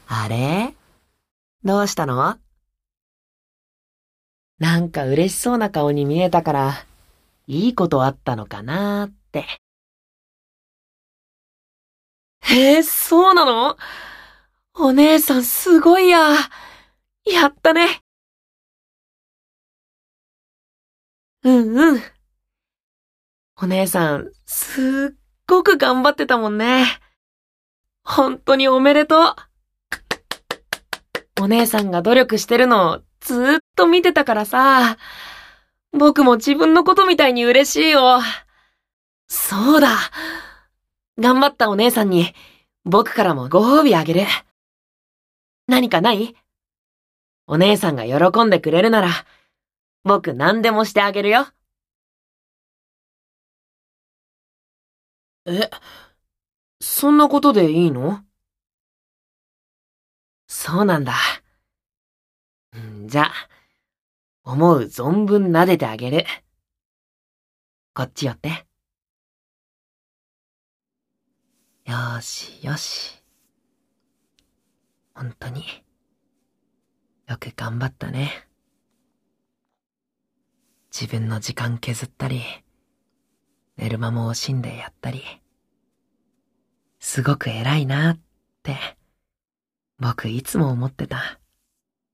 あれ？どうしたの？なんか嬉しそうな顔に見えたから、いいことあったのかなーって。そうなの？お姉さんすごいや。やったね。うんうん。お姉さん、すっごく頑張ってたもんね。本当におめでとう。お姉さんが努力してるのをずーっと見てたからさ。僕も自分のことみたいに嬉しいよ。そうだ。頑張ったお姉さんに、僕からもご褒美あげる。何かない？お姉さんが喜んでくれるなら、僕何でもしてあげるよ。え、そんなことでいいの？そうなんだ。じゃあ、思う存分撫でてあげる。こっち寄って。よーしよし。本当に、よく頑張ったね。自分の時間削ったり、寝る間も惜しんでやったり、すごく偉いなって、僕いつも思ってた。